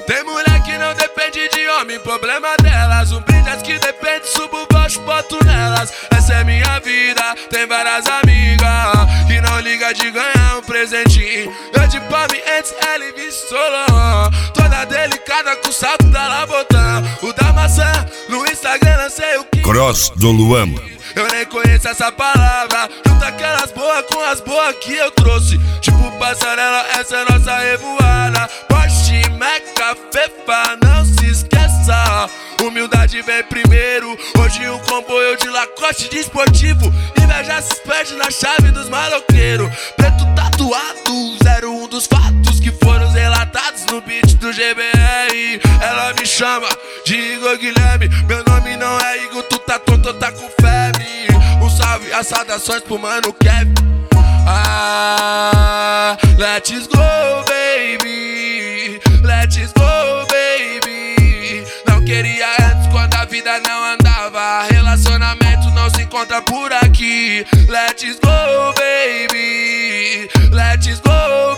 Tem mulher que não depende de homem, problema delas. Um brinde as que depende, subo baixo, boto nelas. Essa é minha vida, tem várias amigas que não liga de ganhar um presentinho. Eu de palme antes, ela e Solon. Toda delicada com o salto da Labotã. O da maçã, no Instagram lancei o que Cross do Luan. Eu nem conheço essa palavra. Junta aquelas boas com as boas que eu trouxe. Tipo passarela, essa é nossa revoada. Porsche, Meca, Fefa, não se esqueça. Humildade vem primeiro. Hoje um comboio de Lacoste de esportivo. Inveja se perde na chave dos maloqueiros. Preto tatuado, 01 dos fatos que foram relatados no beat do GBR. Ela me chama de Igor Guilherme. Meu nome não é Igor, tu tá tonto, tá com febre. Um salve, as saudações pro mano Kevin. Ah, let's go, baby. Let's go, baby. Não queria antes quando a vida não andava. Relacionamento não se encontra por aqui. Let's go, baby. Let's go,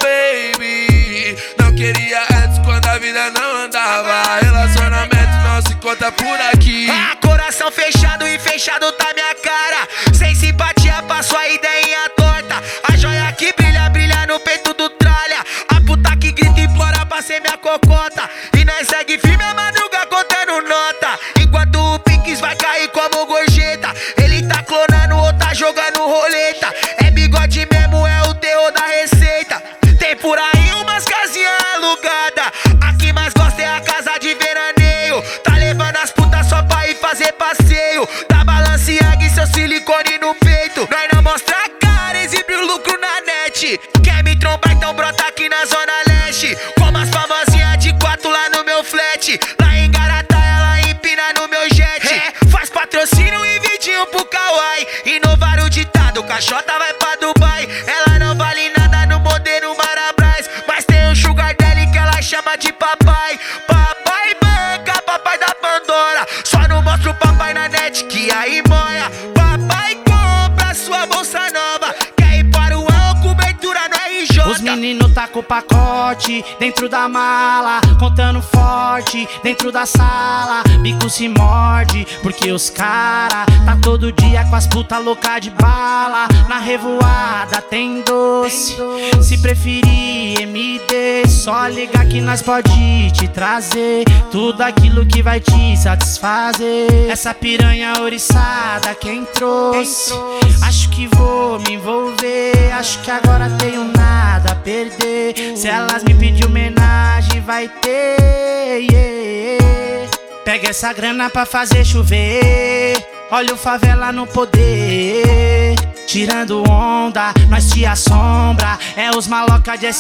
baby. Não queria antes quando a vida não andava. Relacionamento não se encontra por aqui. Ah, coração fechado e fechado tá minha cara. Sem simpatia pra sua ideinha torta. A joia que brilha, brilha no peito do tralha. A puta que grita e implora pra ser minha cocota. E nós segue firme a madruga contando nota. Enquanto o Pix vai cair como gorjeta. Ele tá clonando ou tá jogando roleta. É bigode mesmo, é o terror da receita. Tem por aí umas casinhas alugadas. A que mais gosta é a casa de veraneio. Tá levando as putas só pra ir fazer passeio. Da Balenciaga e seu silicone no peito. Nós não mostra a cara, exibe o lucro na net. Quer me trombar, então brota aqui na zona leste. Como as famosinhas de 4 lá no meu flat. Lá em Garatá, ela empina no meu jet. Faz patrocínio e vidinho pro Kawaii. Inovar o ditado, caixota vai pra Dubai. Ela não vale nada no modelo Marabras. Mas tem um sugar daddy que ela chama de papai. Papai banca, papai da Pandora. Só não mostra o papai na net que aí moia. Papai compra sua bolsa nova. Quer ir para o alto, cobertura no RJ. Os meninos tá com o pacote dentro da mala, contando forte dentro da sala. Bico se morde, porque os cara tá todo dia com as puta louca de bala. Na revoada tem doce, se preferir MD, só ligar que nós pode te trazer tudo aquilo que vai te satisfazer. Essa piranha ouriçada quem trouxe, acho que vou me envolver. Acho que agora tenho nada a perder. Se elas me pedir homenagem vai ter, yeah. Pega essa grana pra fazer chover. Olha o favela no poder. Tirando onda, nós te assombra. É os maloca de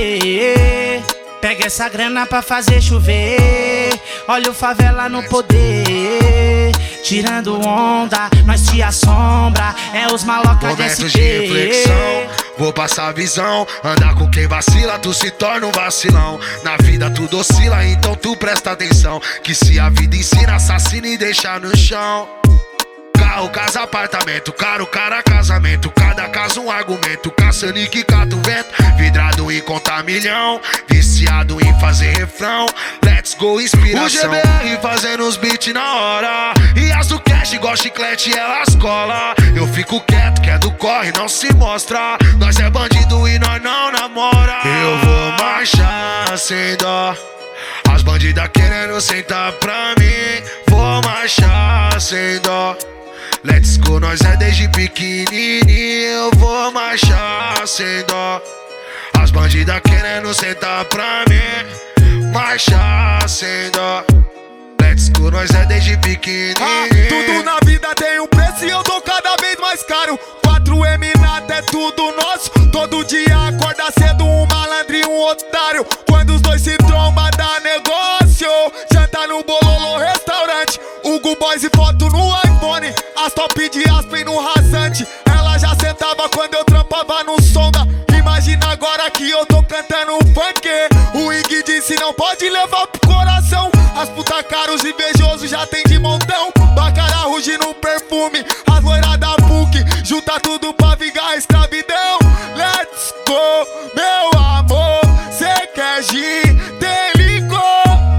SP. Pega essa grana pra fazer chover. Olha o favela no poder. Tirando onda, nós te assombra. É os maloca de SP. Momentos de reflexão, vou passar a visão. Andar com quem vacila, tu se torna um vacilão. Na vida tudo oscila, então tu presta atenção. Que se a vida ensina, assassina e deixa no chão. Carro, casa, apartamento, caro, cara, casamento. Cada caso um argumento, caçando e que cata o vento. Vidrado em contar milhão, viciado em fazer refrão. Let's go, inspiração. O GBR fazendo os beats na hora. E as do cash, igual chiclete, elas cola. Eu fico quieto, que é do corre, não se mostra. Nós é bandido e nós não namora. Eu vou marchar sem dó. As bandidas querendo sentar pra mim. Vou marchar sem dó. Let's go, nós é desde pequenininho. Eu vou marchar sem dó. As bandidas querendo sentar pra mim. Marchar sem dó. Let's go, nós é desde pequenininho. Tudo na vida tem um preço e eu tô cada vez mais caro. 4M nada é tudo nosso. Todo dia acorda cedo um malandro e um otário. Quando os dois se trombam dá negócio. Janta no Bololô restaurante. Hugo Boys e foto no iPhone. As top de Aspen no rasante. Ela já sentava quando eu trampava no Sonda. Imagina agora que eu tô cantando funk. O Ig disse não pode levar pro coração. As puta caros invejosos já tem de montão. Bacará ruge no perfume. As loiras da PUC junta tudo pra vingar a escravidão. Let's go, meu amor. Cê quer gin, tem licor.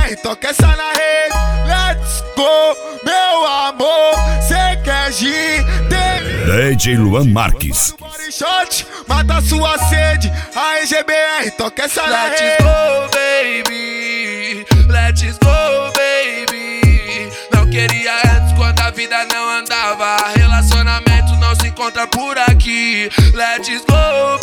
GBR, toca essa na rede. Let's go, meu amor, cê quer gin? DJ Luan Marques. Body shot, mata sua sede. Aí GBR, toca essa na Let's rede. go, baby. Let's go, baby. Não queria antes quando a vida não andava. Relacionamento não se encontra por aqui. Let's go,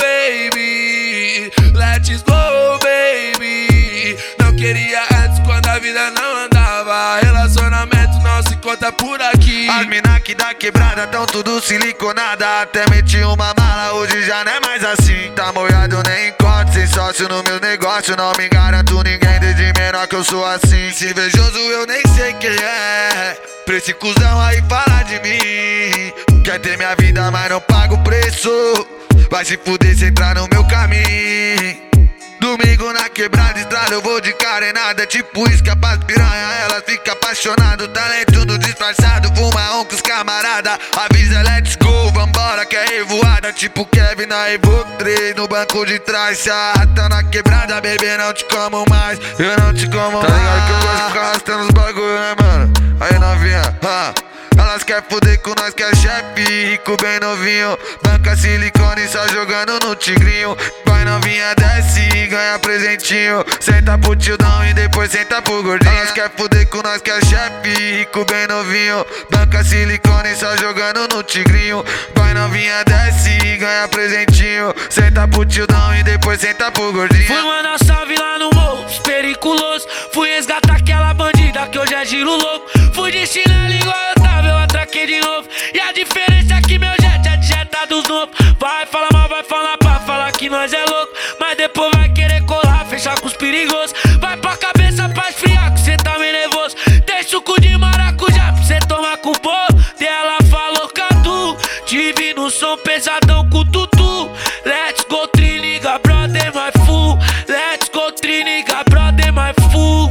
baby. Let's go, baby. Não queria antes quando a vida não andava. Relacionamento não se encontra por aqui. As mina que da quebrada tão tudo siliconada. Até meti uma mala, hoje já não é mais assim. Tá molhado, nem encontro, sem sócio no meu negócio. Não me garanto ninguém, desde menor que eu sou assim. Se invejoso eu nem sei quem é. Pra esse cuzão aí falar de mim. Quer ter minha vida, mas não paga o preço. Vai se fuder se entrar no meu caminho. Domingo na quebrada, estrada, eu vou de carenada. Tipo isca pras piranha, elas ficam apaixonadas. Talento no disfarçado, fuma com os camarada. Avisa, let's go, vambora que é revoada. Tipo Kevin na Evo 3, no banco de trás. Se arrasta na quebrada, bebê, não te como mais. Eu não te como mais. Tá ligado que eu gosto de ficar arrastando os bagulho, né, mano? Aí novinha, elas quer fuder com nós que é chefe, rico bem novinho. Banca silicone só jogando no tigrinho. Vai novinha, desce e ganha presentinho. Senta pro tildão e depois senta pro gordinho. Elas quer fuder com nós que é chefe, rico bem novinho. Banca silicone só jogando no tigrinho. Vai novinha, desce e ganha presentinho. Senta pro tildão e depois senta pro gordinho. Fui mandar salve lá no morro, periculoso. Fui resgatar aquela bandida que hoje é giro louco. Fui de chinelo igual eu tava, eu atraquei de novo. E a diferença é que meu jet é de jeta dos novos. Vai falar mal, vai falar pra falar que nós é louco. Mas depois vai querer colar, fechar com os perigosos. Vai pra cabeça pra esfriar, que cê tá meio nervoso. Tem suco de maracujá pra cê tomar com o bolo. Dela falou catu, tive no som pesadão com tutu. Let's go, triniga, brother, my fool. Let's go, triniga, brother, my fool.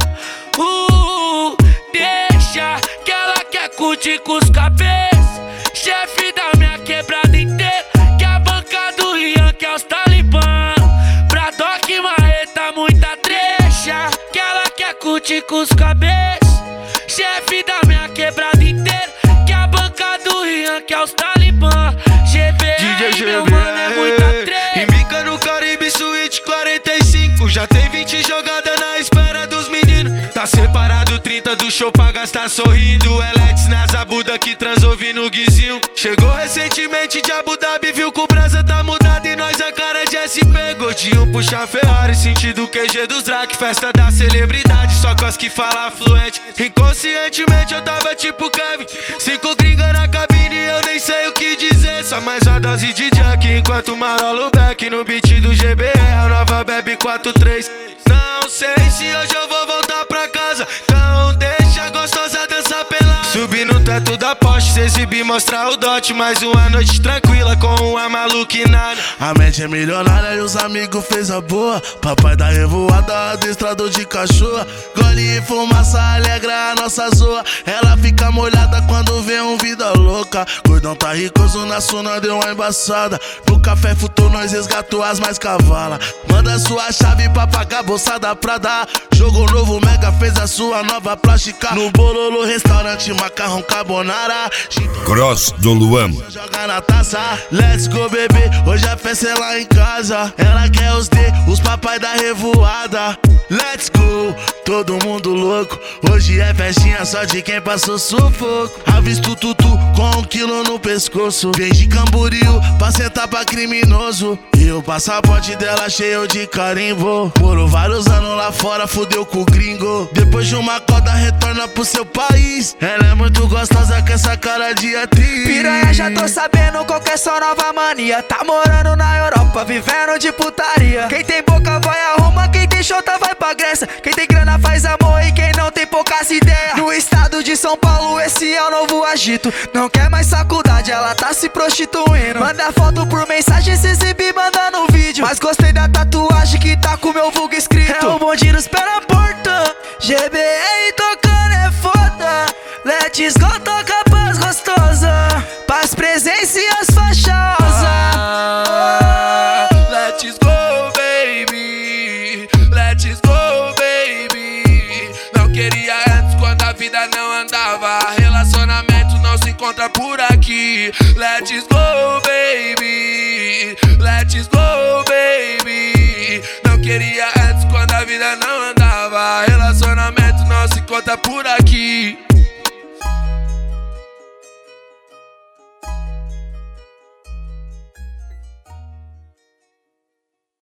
Deixa que ela quer curtir com os cabeças. Chefe da minha quebrada inteira, que a banca do Rian, que é os talibã. Pra Doc Marreta, muita trecha. Que ela quer curtir com os cabeças. Chefe da minha quebrada inteira, que a banca do Rian, que é os talibã. GBR, meu mano, é muita trecha. Embica no Caribe Suite 45. Já tem 20 jogadas na espera dos meninos. Tá separado 30 do show pra gastar sorrindo. Eletes na zabuda que transou no guizinho. Chegou recentemente de Abu Dhabi, viu que o brasa tá mudado e nós a cara de SP. Gordinho puxa Ferrari, sentido QG dos Drac. Festa da celebridade, só cos que fala fluente. Inconscientemente eu tava tipo Kevin. 5 gringa na cabine, eu nem sei o que dizer. Só mais uma dose de Jack, enquanto marolo back no beat do GBR, a nova bebe 4-3. Não sei se hoje eu vou voltar pra casa, então deixa a gostosa dançar pelada. Subir no teto da Porsche, se exibir, mostrar o dote. Mais uma noite tranquila com uma maluquinada. A mente é milionária e os amigos fez a boa. Papai da revoada, adestrador de cachorro. Gole e fumaça alegra a nossa zoa. Ela fica molhada quando vê um vida louca. Gordão tá ricoso na suna, deu uma embaçada. No café futou, nós resgatou as mais cavala. Manda sua chave pra pagar a bolsa da Prada. Jogo novo, Mega fez a sua nova plástica. No Bololo, restaurante, macarrão carbonara. Cross do Luan. Joga na taça, let's go bebê, hoje a festa é lá em casa. Ela quer os D, os papai da revoada. Let's go, todo mundo louco. Hoje é festinha só de quem passou sufoco. Avisto tutu com 1 quilo no pescoço. Vem de Camboriú pra sentar pra criminoso. E o passaporte dela cheio de carimbo. Morou vários anos lá fora, fudeu com o gringo. Depois de uma coda retorna pro seu país. Ela é muito gostosa com essa cara de atriz. Piranha, já tô sabendo qual que é sua nova mania. Tá morando na Europa, vivendo de putaria. Quem tem boca vai a Roma, quem tem chota vai pra Grécia. Quem tem grana faz amor e quem não tem poucas ideias. No estado de São Paulo esse é o novo agito. Não quer mais faculdade, ela tá se prostituindo. Manda foto por mensagem, se exibir, manda no vídeo. Mas gostei da tatuagem que tá com meu vulgo escrito. É o bonde nos pé na porta. GBR tocando é foda. Let's go, toca paz gostosa. Paz, presença e as faixosas. Let's go, baby. Let's go, baby. Não encontra por aqui. Let's go, baby. Let's go, baby. Não queria antes quando a vida não andava. Relacionamento não se conta por aqui.